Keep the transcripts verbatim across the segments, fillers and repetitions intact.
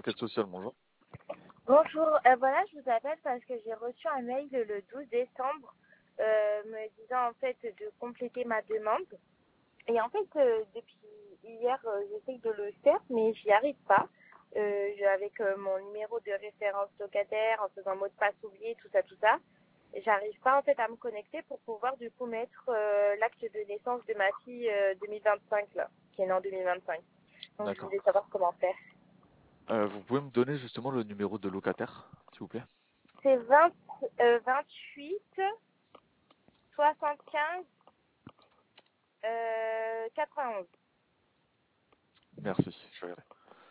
l'enquête sociale, bonjour. Bonjour, euh, voilà, je vous appelle parce que j'ai reçu un mail le douze décembre euh, me disant en fait de compléter ma demande. Et en fait, euh, depuis hier, euh, j'essaye de le faire, mais j'y arrive pas. Euh, je- avec euh, mon numéro de référence locataire, en faisant mot de passe oublié, tout ça, tout ça. J'arrive pas en fait à me connecter pour pouvoir du coup mettre euh, l'acte de naissance de ma fille euh, deux mille vingt-cinq là, qui est née en deux mille vingt-cinq. Donc je D'accord. voulais savoir comment faire. Euh, vous pouvez me donner justement le numéro de locataire, s'il vous plaît? C'est vingt, euh, vingt-huit soixante-quinze euh, quatre-vingt-onze. Merci, je vais regarder.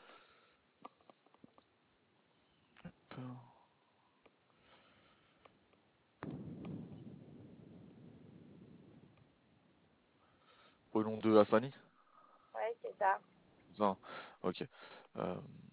Hop. Au nom de Hassani? Ouais, c'est ça. Ça, ok. Euh,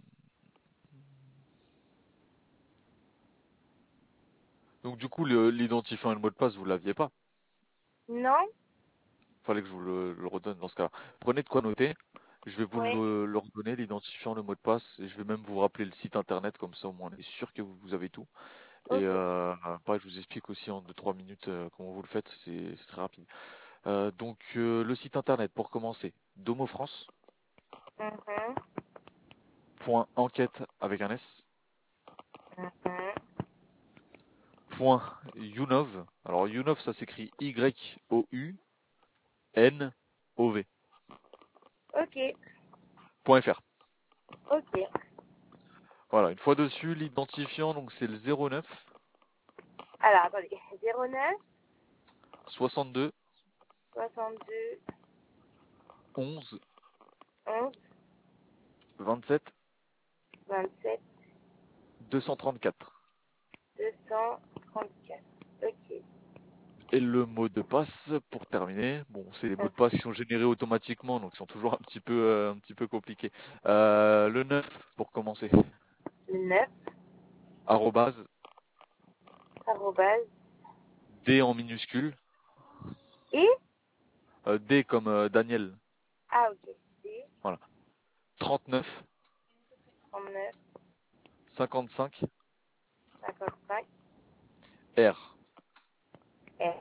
donc du coup, le- l'identifiant et le mot de passe, vous l'aviez pas. Non? Fallait que je vous le, le redonne dans ce cas-là. Prenez de quoi noter. Je vais vous Oui. le, le redonner, l'identifiant, le mot de passe, et je vais même vous rappeler le site internet, comme ça au moins on est sûr que vous, vous avez tout. Et Ok. euh, pareil, je vous explique aussi en deux trois minutes euh, comment vous le faites, c'est c'est très rapide. Euh, donc euh, le site internet pour commencer, domofrance Mhm. point enquête avec un S, Mhm. point younov, alors younov ça s'écrit Y O U N O V, Ok. point F R. Ok. Voilà, une fois dessus, l'identifiant, donc c'est le zéro neuf Alors, attendez. zéro neuf soixante-deux soixante-deux onze onze vingt-sept vingt-sept deux cent trente-quatre. deux cent trente-quatre. Ok. Et le mot de passe pour terminer. Bon, c'est les mots de passe qui sont générés automatiquement, donc ils sont toujours un petit peu, euh, un petit peu compliqués. Euh, le neuf pour commencer. Le neuf Arrobase, arrobase. D en minuscule. Et Euh, D comme euh, Daniel. ah, ok. D Voilà. trente-neuf trente-neuf cinquante-cinq cinquante-cinq R. R.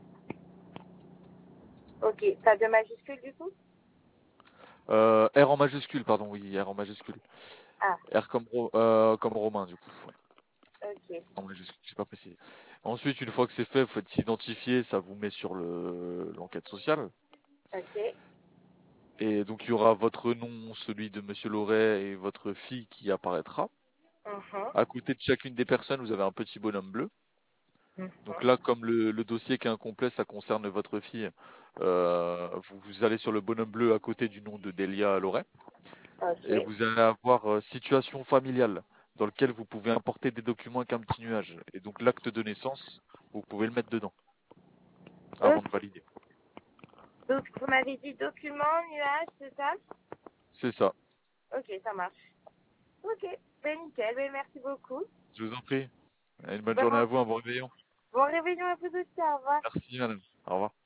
Ok. T'as deux majuscules du coup? Euh, R en majuscule, pardon, oui, R en majuscule. Ah, R comme, ro- euh, comme Romain, du coup. Ouais, ok. en majuscule, j'ai pas précisé. Ensuite, une fois que c'est fait, vous faites s'identifier, ça vous met sur le l'enquête sociale. Ok. Et donc, il y aura votre nom, celui de Monsieur Loret et votre fille qui apparaîtra. Mhm. À côté de chacune des personnes, vous avez un petit bonhomme bleu. Donc Mhm. là, comme le, le dossier qui est incomplet, ça concerne votre fille, euh, vous, vous allez sur le bonhomme bleu à côté du nom de Delia Loret. Et Ok. vous allez avoir euh, situation familiale, dans lequel vous pouvez importer des documents avec un petit nuage. Et donc l'acte de naissance, vous pouvez le mettre dedans, avant de Ok. valider. Donc, vous m'avez dit document, nuage, c'est ça? C'est ça. Ok, ça marche. Ok, ben nickel, ben merci beaucoup. Je vous en prie. Une bonne Bon, journée à vous, un bon réveillon. bon réveillon à vous aussi, au revoir. Merci, madame. Au revoir.